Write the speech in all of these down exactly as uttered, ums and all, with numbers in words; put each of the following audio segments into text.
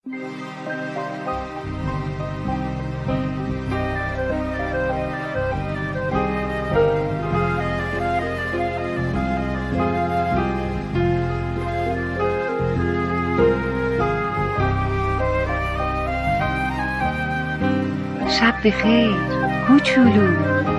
شب بخیر کوچولو.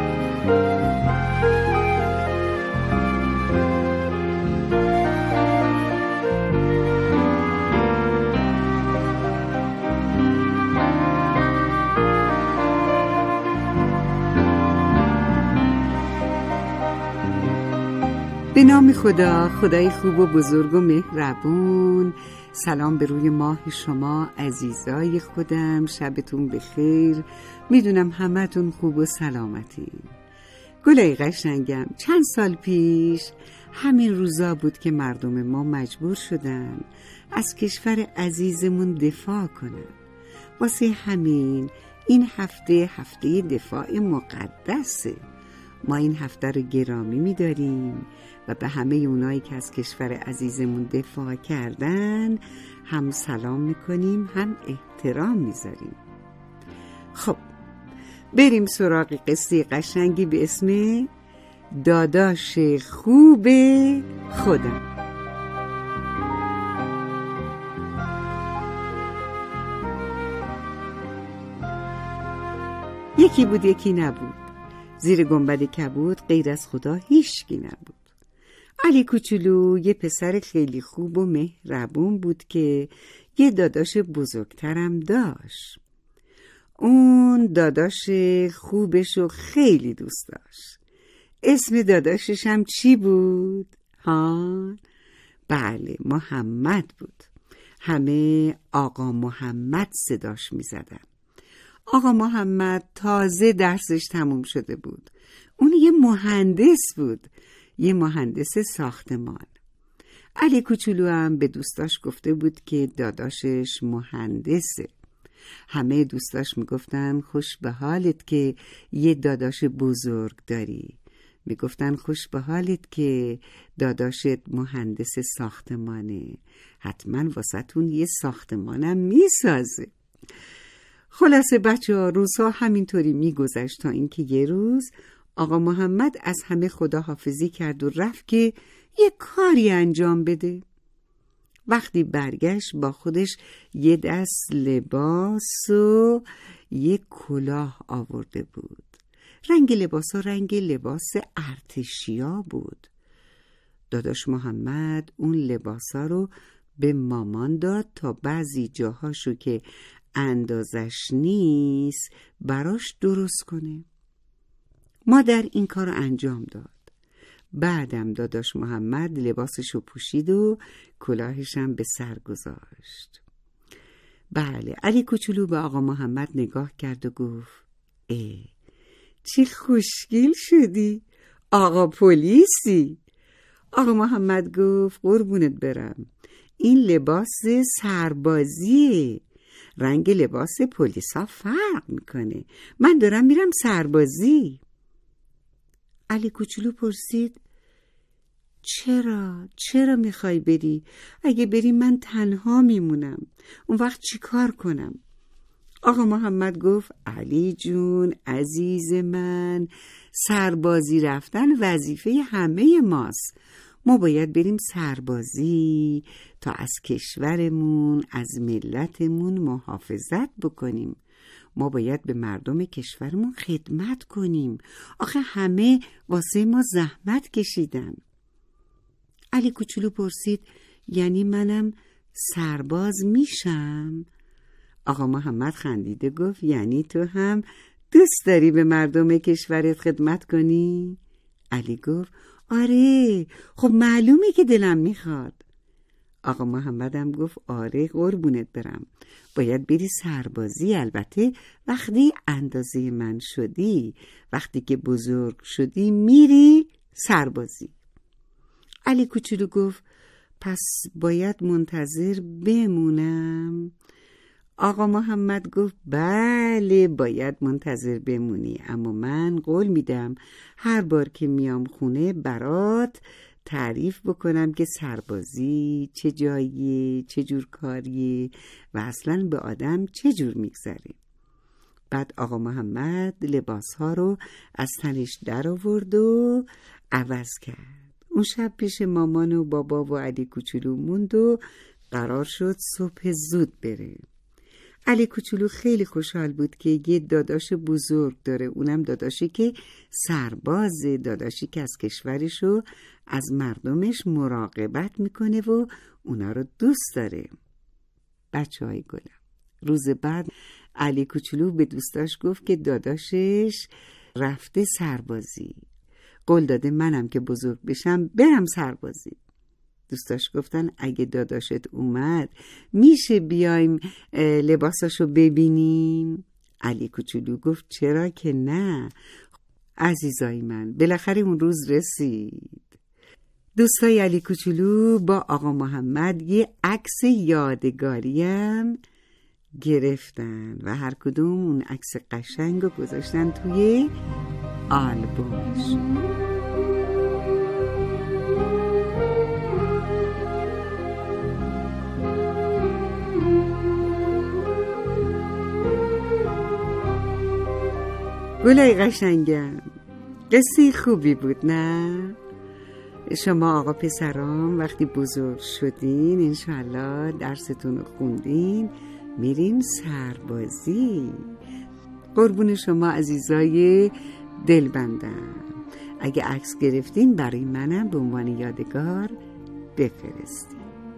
به نام خدا، خدای خوب و بزرگ و مهربون. سلام به روی ماه شما عزیزای خودم، شبتون بخیر. میدونم همتون خوب و سلامتین. گلای قشنگم، چند سال پیش همین روزا بود که مردم ما مجبور شدن از کشور عزیزمون دفاع کنن. واسه همین این هفته هفته دفاع مقدسه. ما این هفته رو گرامی می‌داریم و به همه اونایی که از کشور عزیزمون دفاع کردن هم سلام میکنیم، هم احترام میذاریم. خب بریم سراغ قصه قشنگی به اسم داداش خوب خودم. یکی بود یکی نبود. زیر گنبد کبود غیر از خدا هیچکی نبود. علی کوچولو یه پسر خیلی خوب و مهربون بود که یه داداش بزرگترم داشت. اون داداش خوبشو خیلی دوست داشت. اسم داداشش هم چی بود؟ ها؟ بله، محمد بود. همه آقا محمد صداش می زدن. آقا محمد تازه درسش تموم شده بود. اون یه مهندس بود، یه مهندس ساختمان. علی کوچولو هم به دوستاش گفته بود که داداشش مهندسه. همه دوستاش میگفتن خوش به حالت که یه داداش بزرگ داری. میگفتن خوش به حالت که داداشت مهندس ساختمانه. حتما واسه‌تون یه ساختمانم میسازه. خلاصه بچه ها روزها همینطوری میگذشت تا اینکه یه روز آقا محمد از همه خداحافظی کرد و رفت که یه کاری انجام بده. وقتی برگشت با خودش یه دست لباس و یه کلاه آورده بود. رنگ لباس ها رنگ لباس ارتشیا بود. داداش محمد اون لباس ها رو به مامان داد تا بعضی جاهاشو که اندازش نیست براش درست کنه. مادر این کار رو انجام داد. بعدم داداش محمد لباسشو پوشید و کلاهشم به سر گذاشت. بله، علی کوچولو به آقا محمد نگاه کرد و گفت ای چی خوشگل شدی، آقا پلیسی. آقا محمد گفت قربونت برم، این لباس سربازیه. رنگ لباس پلیسا فرق میکنه. من دارم میرم سربازی. علی کوچولو پرسید چرا؟ چرا میخوای بری؟ اگه بری من تنها میمونم. اون وقت چی کار کنم؟ آقا محمد گفت علی جون عزیز من، سربازی رفتن وظیفه همه ماست. ما باید بریم سربازی تا از کشورمون، از ملتمون محافظت بکنیم. ما باید به مردم کشورمون خدمت کنیم. آخه همه واسه ما زحمت کشیدن. علی کوچولو پرسید یعنی منم سرباز میشم؟ آقا محمد خندیده گفت یعنی تو هم دوست داری به مردم کشورت خدمت کنی؟ علی گفت آره، خب معلومه که دلم میخواد. آقا محمدم گفت آره قربونت برم، باید بری سربازی. البته وقتی اندازه من شدی، وقتی که بزرگ شدی میری سربازی. علی کوچولو گفت پس باید منتظر بمونم؟ آقا محمد گفت بله باید منتظر بمونی، اما من قول میدم هر بار که میام خونه برات تعریف بکنم که سربازی چه جاییه، چه جور کاریه و اصلاً به آدم چه جور میگذره. بعد آقا محمد لباسها رو از تنش در آورد و عوض کرد. اون شب پیش مامان و بابا و علی کوچولو موند و قرار شد صبح زود بره. علی کوچولو خیلی خوشحال بود که یه داداش بزرگ داره، اونم داداشی که سربازه، داداشی که از کشورش و از مردمش مراقبت میکنه و اونا رو دوست داره. بچه های گلم، روز بعد علی کوچولو به دوستاش گفت که داداشش رفته سربازی، قول داده منم که بزرگ بشم برم سربازی. دوستاش گفتن اگه داداشت اومد میشه بیایم لباساشو ببینیم؟ علی کوچولو گفت چرا که نه عزیزای من، بالاخره اون روز رسید. دوستای علی کوچولو با آقا محمد یه عکس یادگاری هم گرفتن و هر کدوم اون عکس قشنگ رو گذاشتن توی آلبومش. گلای قشنگم، قصه خوبی بود نه؟ شما آقا پسرام وقتی بزرگ شدین انشالله درستون رو خوندین میرین سربازی. قربون شما عزیزای دلبندم، اگه عکس گرفتین برای منم به عنوان یادگار بفرستین.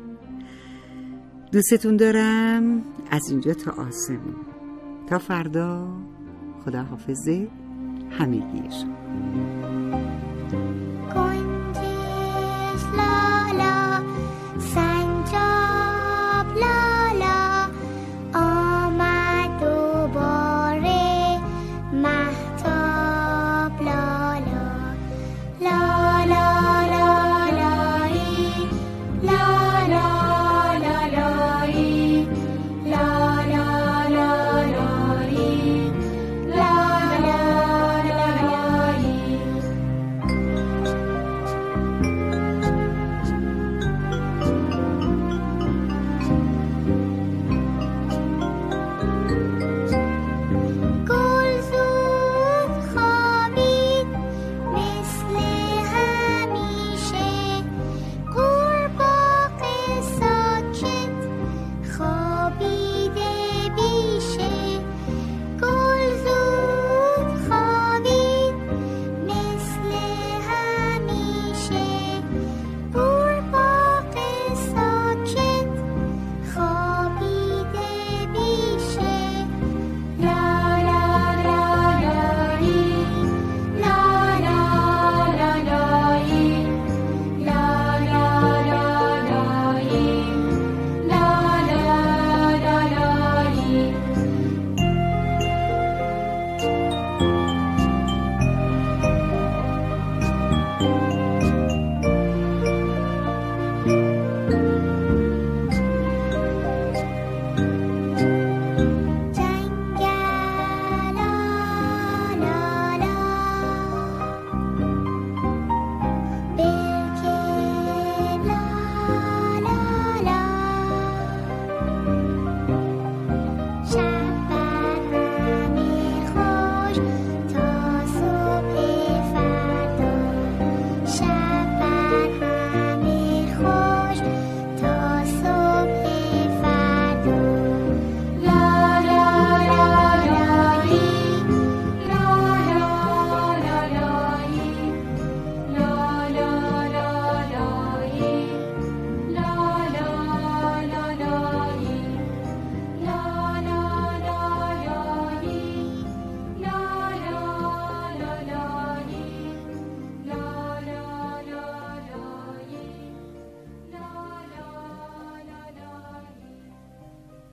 دوستتون دارم از اینجا تا آسمون. تا فردا، خدا حافظه همگی شما.